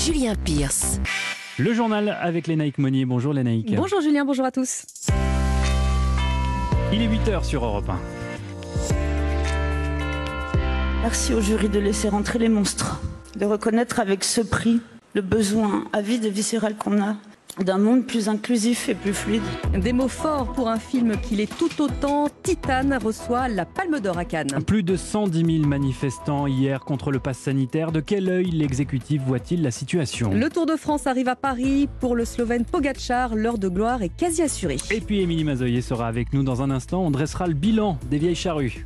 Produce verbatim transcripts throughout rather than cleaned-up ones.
Julien Pierce. Le journal avec Lénaïque Monnier. Bonjour Lénaïque. Bonjour Julien, bonjour à tous. Il est huit heures sur Europe un. Merci au jury de laisser rentrer les monstres, de reconnaître avec ce prix le besoin avide et viscéral qu'on a d'un monde plus inclusif et plus fluide. Des mots forts pour un film qui l'est tout autant. Titane reçoit la Palme d'Or à Cannes. Plus de cent dix mille manifestants hier contre le pass sanitaire. De quel œil l'exécutif voit-il la situation? Le Tour de France arrive à Paris. Pour le Slovène Pogačar, l'heure de gloire est quasi assurée. Et puis Émilie Mazoyer sera avec nous dans un instant. On dressera le bilan des vieilles charrues.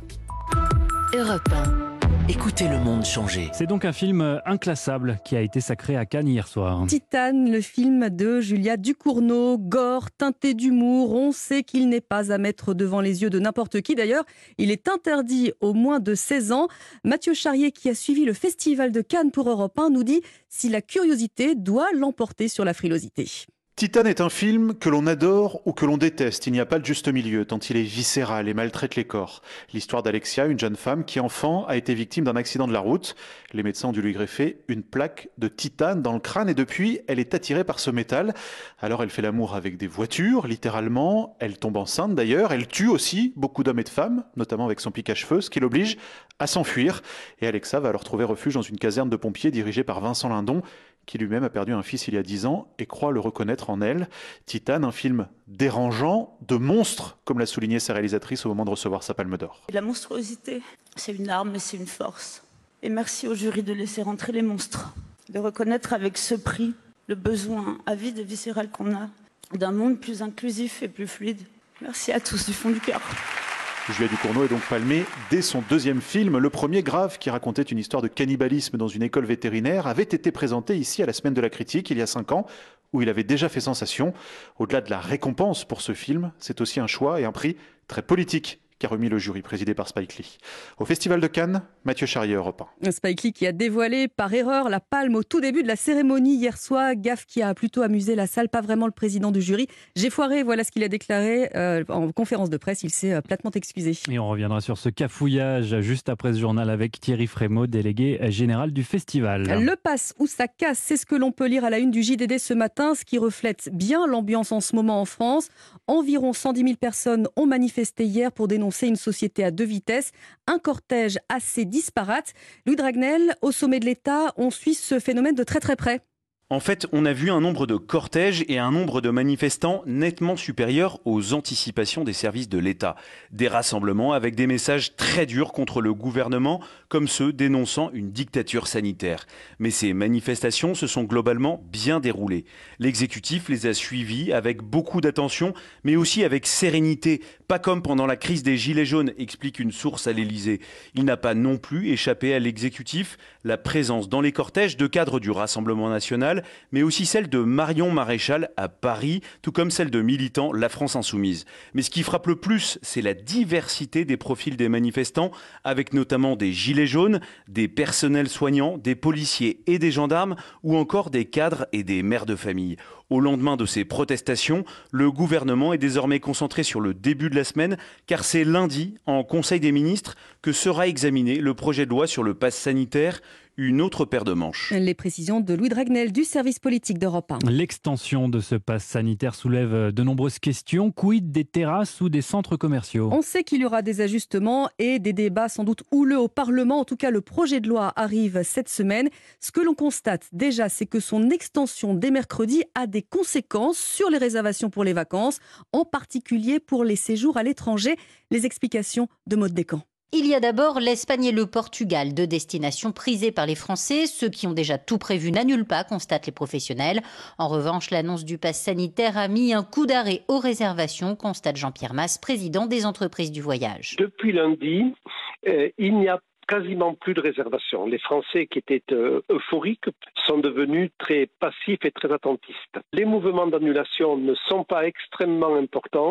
Europe un. Écoutez le monde changer. C'est donc un film inclassable qui a été sacré à Cannes hier soir. Titane, le film de Julia Ducournau, gore, teinté d'humour. On sait qu'il n'est pas à mettre devant les yeux de n'importe qui. D'ailleurs, il est interdit aux moins de seize ans. Mathieu Charrier, qui a suivi le Festival de Cannes pour Europe un, nous dit si la curiosité doit l'emporter sur la frilosité. Titane est un film que l'on adore ou que l'on déteste. Il n'y a pas de juste milieu, tant il est viscéral et maltraite les corps. L'histoire d'Alexia, une jeune femme qui, enfant, a été victime d'un accident de la route. Les médecins ont dû lui greffer une plaque de titane dans le crâne et depuis, elle est attirée par ce métal. Alors elle fait l'amour avec des voitures, littéralement. Elle tombe enceinte d'ailleurs. Elle tue aussi beaucoup d'hommes et de femmes, notamment avec son pic à cheveux, ce qui l'oblige à s'enfuir. Et Alexa va alors trouver refuge dans une caserne de pompiers dirigée par Vincent Lindon, qui lui-même a perdu un fils il y a dix ans et croit le reconnaître en elle. Titane, un film dérangeant, de monstre, comme l'a souligné sa réalisatrice au moment de recevoir sa Palme d'Or. La monstruosité, c'est une arme et c'est une force. Et merci au jury de laisser rentrer les monstres, de reconnaître avec ce prix le besoin avide et viscéral qu'on a d'un monde plus inclusif et plus fluide. Merci à tous du fond du cœur. Julia Ducournau est donc palmée dès son deuxième film. Le premier, Grave, qui racontait une histoire de cannibalisme dans une école vétérinaire, avait été présenté ici à la Semaine de la Critique il y a cinq ans, où il avait déjà fait sensation. Au-delà de la récompense pour ce film, c'est aussi un choix et un prix très politique qu'a remis le jury présidé par Spike Lee. Au Festival de Cannes, Mathieu Charrier, Europe un. Spike Lee qui a dévoilé par erreur la palme au tout début de la cérémonie hier soir. Gaffe qui a plutôt amusé la salle, pas vraiment le président du jury. J'ai foiré, voilà ce qu'il a déclaré euh, en conférence de presse. Il s'est euh, platement excusé. Et on reviendra sur ce cafouillage juste après ce journal avec Thierry Frémaux, délégué général du festival. Le pass ou ça casse, c'est ce que l'on peut lire à la une du J D D ce matin, ce qui reflète bien l'ambiance en ce moment en France. Environ cent dix mille personnes ont manifesté hier pour dénoncer une société à deux vitesses, un cortège assez disparate. Louis Dragnel, au sommet de l'État, on suit ce phénomène de très très près. En fait, on a vu un nombre de cortèges et un nombre de manifestants nettement supérieurs aux anticipations des services de l'État. Des rassemblements avec des messages très durs contre le gouvernement, comme ceux dénonçant une dictature sanitaire. Mais ces manifestations se sont globalement bien déroulées. L'exécutif les a suivies avec beaucoup d'attention, mais aussi avec sérénité. Pas comme pendant la crise des Gilets jaunes, explique une source à l'Élysée. Il n'a pas non plus échappé à l'exécutif la présence dans les cortèges de cadres du Rassemblement national, mais aussi celle de Marion Maréchal à Paris, tout comme celle de militants La France Insoumise. Mais ce qui frappe le plus, c'est la diversité des profils des manifestants, avec notamment des gilets jaunes, des personnels soignants, des policiers et des gendarmes, ou encore des cadres et des mères de famille. Au lendemain de ces protestations, le gouvernement est désormais concentré sur le début de la semaine, car c'est lundi, en Conseil des ministres, que sera examiné le projet de loi sur le pass sanitaire. Une autre paire de manches. Les précisions de Louis Dragnel du service politique d'Europe un. L'extension de ce pass sanitaire soulève de nombreuses questions. Quid des terrasses ou des centres commerciaux? On sait qu'il y aura des ajustements et des débats sans doute houleux au Parlement. En tout cas, le projet de loi arrive cette semaine. Ce que l'on constate déjà, c'est que son extension dès mercredi a des conséquences sur les réservations pour les vacances, en particulier pour les séjours à l'étranger. Les explications de Maude Descamps. Il y a d'abord l'Espagne et le Portugal, deux destinations prisées par les Français. Ceux qui ont déjà tout prévu n'annulent pas, constatent les professionnels. En revanche, l'annonce du pass sanitaire a mis un coup d'arrêt aux réservations, constate Jean-Pierre Masse, président des entreprises du voyage. Depuis lundi, euh, il n'y a quasiment plus de réservations. Les Français qui étaient euh, euphoriques sont devenus très passifs et très attentistes. Les mouvements d'annulation ne sont pas extrêmement importants,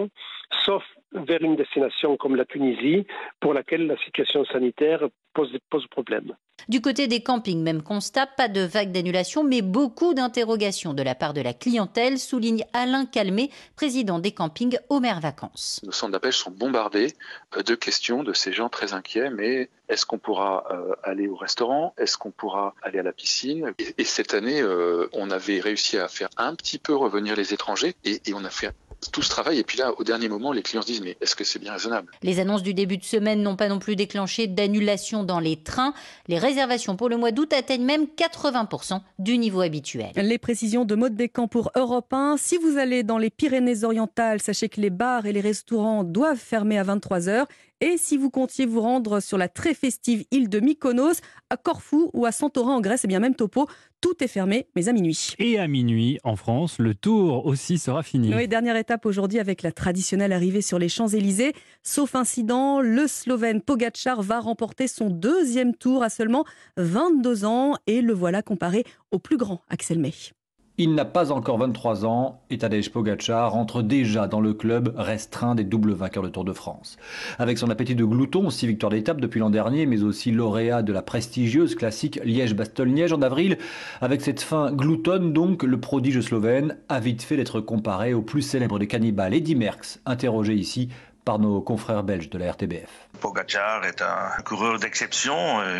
sauf vers une destination comme la Tunisie, pour laquelle la situation sanitaire pose, pose problème. Du côté des campings, même constat, pas de vague d'annulation, mais beaucoup d'interrogations de la part de la clientèle, souligne Alain Calmet, président des campings Omer Vacances. Nos centres d'appel sont bombardés de questions de ces gens très inquiets, mais est-ce qu'on pourra euh, aller au restaurant? Est-ce qu'on pourra aller à la piscine? Et, et cette année, euh, on avait réussi à faire un petit peu revenir les étrangers et, et on a fait tout ce travail. Et puis là, au dernier moment, les clients se disent « mais est-ce que c'est bien raisonnable ?» Les annonces du début de semaine n'ont pas non plus déclenché d'annulation dans les trains. Les réservations pour le mois d'août atteignent même quatre-vingts pour cent du niveau habituel. Les précisions de Maud Descamps pour Europe un. Si vous allez dans les Pyrénées-Orientales, sachez que les bars et les restaurants doivent fermer à vingt-trois heures. Et si vous comptiez vous rendre sur la très festive île de Mykonos, à Corfou ou à Santorin en Grèce, et bien même Topo, tout est fermé, mais à minuit. Et à minuit, en France, le tour aussi sera fini. Oui, dernière étape aujourd'hui avec la traditionnelle arrivée sur les Champs-Élysées. Sauf incident, le Slovène Pogačar va remporter son deuxième tour à seulement vingt-deux ans. Et le voilà comparé au plus grand Axel May. Il n'a pas encore vingt-trois ans et Tadej Pogačar rentre déjà dans le club restreint des doubles vainqueurs de Tour de France. Avec son appétit de glouton, six victoires d'étape depuis l'an dernier, mais aussi lauréat de la prestigieuse classique Liège-Bastogne-Liège en avril. Avec cette fin gloutonne donc, le prodige slovène a vite fait d'être comparé au plus célèbre des cannibales, Eddy Merckx, interrogé ici par nos confrères belges de la R T B F. Pogačar est un coureur d'exception.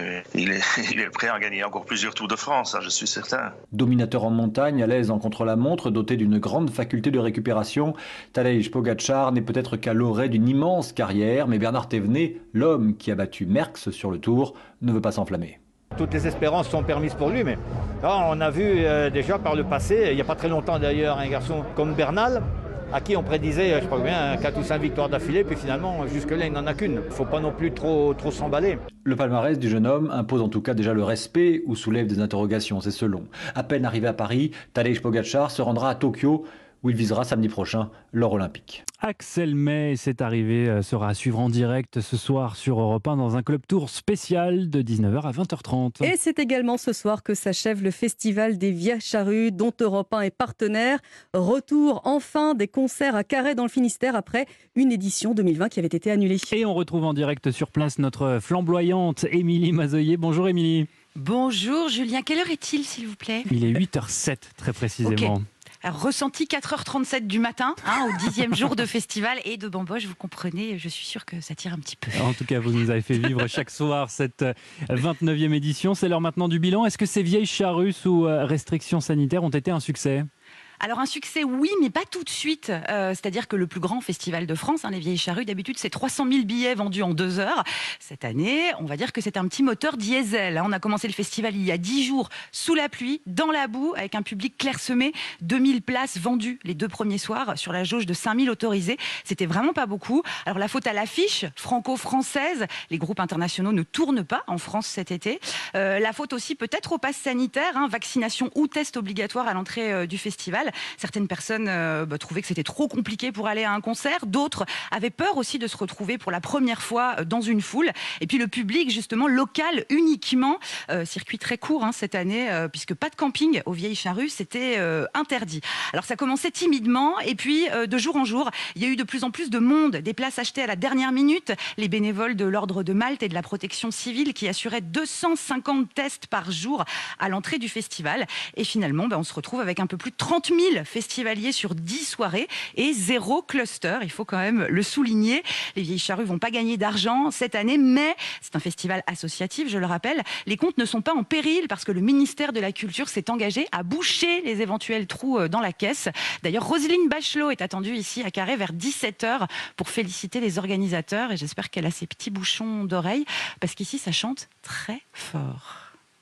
Il est, il est prêt à gagner encore plusieurs Tours de France, ça, je suis certain. Dominateur en montagne, à l'aise en contre-la-montre, doté d'une grande faculté de récupération, Tadej Pogačar n'est peut-être qu'à l'orée d'une immense carrière, mais Bernard Thévenet, l'homme qui a battu Merckx sur le Tour, ne veut pas s'enflammer. Toutes les espérances sont permises pour lui, mais là, on a vu euh, déjà par le passé, il n'y a pas très longtemps d'ailleurs, un garçon comme Bernal, à qui on prédisait, je crois bien, quatre ou cinq victoires d'affilée, puis finalement, jusque-là, il n'en a qu'une. Il ne faut pas non plus trop, trop s'emballer. Le palmarès du jeune homme impose en tout cas déjà le respect ou soulève des interrogations, c'est selon. À peine arrivé à Paris, Tadej Pogačar se rendra à Tokyo, où il visera samedi prochain l'or olympique. Axel May, c'est arrivé, sera à suivre en direct ce soir sur Europe un dans un club tour spécial de dix-neuf heures à vingt heures trente. Et c'est également ce soir que s'achève le festival des Vieilles Charrues dont Europe un est partenaire. Retour enfin des concerts à Carhaix dans le Finistère après une édition deux mille vingt qui avait été annulée. Et on retrouve en direct sur place notre flamboyante Émilie Mazoyer. Bonjour Émilie. Bonjour Julien, quelle heure est-il s'il vous plaît? Il est huit heures sept très précisément. Okay. Alors, ressenti quatre heures trente-sept du matin, hein, au dixième jour de festival et de bamboche, vous comprenez, je suis sûre que ça tire un petit peu. En tout cas, vous nous avez fait vivre chaque soir cette vingt-neuvième édition. C'est l'heure maintenant du bilan. Est-ce que ces vieilles charrues sous restrictions sanitaires ont été un succès ? Alors un succès, oui, mais pas tout de suite. Euh, c'est-à-dire que le plus grand festival de France, hein, les Vieilles Charrues, d'habitude, c'est trois cent mille billets vendus en deux heures. Cette année, on va dire que c'est un petit moteur diesel. Hein. On a commencé le festival il y a dix jours, sous la pluie, dans la boue, avec un public clairsemé. deux mille places vendues les deux premiers soirs, sur la jauge de cinq mille autorisées. C'était vraiment pas beaucoup. Alors la faute à l'affiche franco-française. Les groupes internationaux ne tournent pas en France cet été. Euh, la faute aussi peut-être au pass sanitaire, hein, vaccination ou test obligatoire à l'entrée euh, du festival. Certaines personnes euh, bah, trouvaient que c'était trop compliqué pour aller à un concert. D'autres avaient peur aussi de se retrouver pour la première fois dans une foule. Et puis le public, justement, local uniquement. Euh, circuit très court hein, cette année, euh, puisque pas de camping aux Vieilles Charrues, c'était euh, interdit. Alors ça commençait timidement. Et puis, euh, de jour en jour, il y a eu de plus en plus de monde. Des places achetées à la dernière minute. Les bénévoles de l'Ordre de Malte et de la Protection civile qui assuraient deux cent cinquante tests par jour à l'entrée du festival. Et finalement, bah, on se retrouve avec un peu plus de trente mille festivaliers sur dix soirées et zéro cluster, il faut quand même le souligner. Les Vieilles Charrues vont pas gagner d'argent cette année, mais c'est un festival associatif, je le rappelle. Les comptes ne sont pas en péril parce que le ministère de la Culture s'est engagé à boucher les éventuels trous dans la caisse. D'ailleurs, Roselyne Bachelot est attendue ici à Carhaix vers dix-sept heures pour féliciter les organisateurs et j'espère qu'elle a ses petits bouchons d'oreilles parce qu'ici ça chante très fort.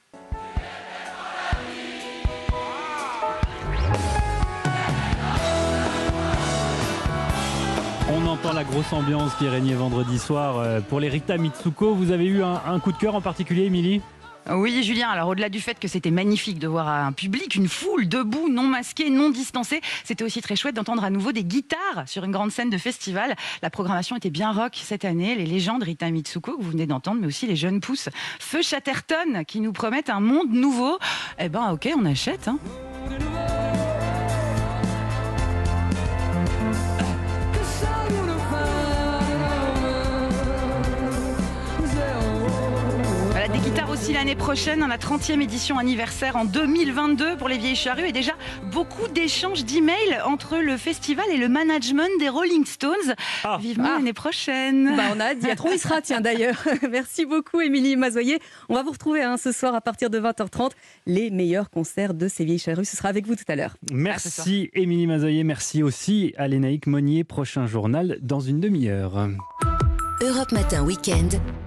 On entend la grosse ambiance qui régnait vendredi soir pour les Rita Mitsuko. Vous avez eu un, un coup de cœur en particulier, Émilie ? Oui, Julien. Alors, au-delà du fait que c'était magnifique de voir un public, une foule debout, non masquée, non distancée, c'était aussi très chouette d'entendre à nouveau des guitares sur une grande scène de festival. La programmation était bien rock cette année. Les légendes Rita Mitsuko que vous venez d'entendre, mais aussi les jeunes pousses Feu Chatterton qui nous promettent un monde nouveau. Eh ben, ok, on achète, hein. Que ça, aussi l'année prochaine, dans la trentième édition anniversaire en deux mille vingt-deux pour les Vieilles Charrues, et déjà beaucoup d'échanges d'emails entre le festival et le management des Rolling Stones. Ah. Vivement ah. l'année prochaine. Bah, on a hâte d'y être, on y sera, tiens d'ailleurs. Merci beaucoup Émilie Mazoyer. On va vous retrouver hein, ce soir à partir de vingt heures trente. Les meilleurs concerts de ces Vieilles Charrues, ce sera avec vous tout à l'heure. Merci Émilie Mazoyer, merci aussi à Lénaïque Monnier. Prochain journal dans une demi-heure. Europe Matin Week-end.